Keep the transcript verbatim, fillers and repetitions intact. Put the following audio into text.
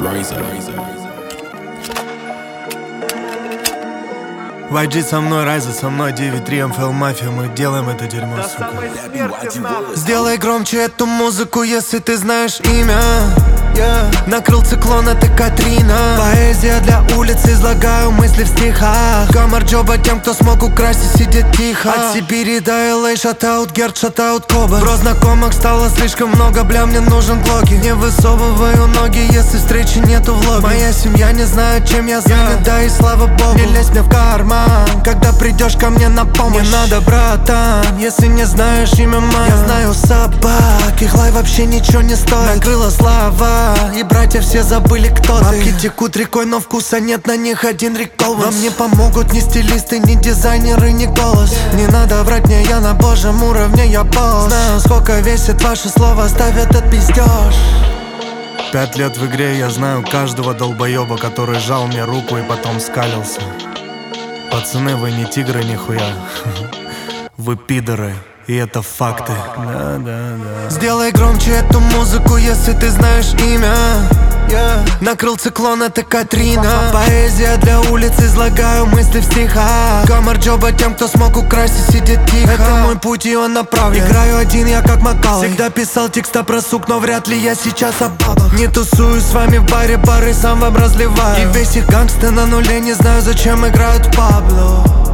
вай джи со мной, Райза со мной, девять три эм эф эл Мафия. Мы делаем это дерьмо, До сука. самой смерти нахуй. Сделай громче эту музыку, если ты знаешь имя. Yeah. Накрыл циклон, это Катрина. Поэзия для улиц, излагаю мысли в стихах. Гамар Джоба тем, кто смог украсть и сидит тихо. От Сибири до эл эй, шатаут Герд, шатаут Коба. Бро знакомых стало слишком много, бля, мне нужен глоки. Не высовываю ноги, если встречи нету влога. Моя семья не знает, чем я занят, yeah. Да и слава богу. Не лезь мне в карман, когда придешь ко мне на помощь. Не надо, братан, если не знаешь имя мое. Я знаю собак, их лай вообще ничего не стоит. Накрыла слава, и братья все забыли, кто ты. Бабки текут рекой, но вкуса нет на них, один рекол. Вам не помогут ни стилисты, ни дизайнеры, ни голос. Не надо врать мне, я на божьем уровне, я босс. Знаю, сколько весит ваше слово, ставь этот пиздеж. Пять лет в игре, я знаю каждого долбоеба, который жал мне руку и потом скалился. Пацаны, вы не тигры нихуя. Вы пидоры. И это факты. Да, да, да. Сделай громче эту музыку, если ты знаешь имя. Yeah. Накрыл циклон, это Катрина. Поэзия для улиц, излагаю мысли в стихах. Гамар Джоба тем, кто смог украсть и сидит тихо. Это мой путь, и он направлен. Играю один, я как Макалой. Всегда писал текста про сук, но вряд ли я сейчас о бабах. Не тусую с вами в баре, бары сам вам разливаю. И весь их гангсты на нуле, не знаю, зачем играют в Пабло.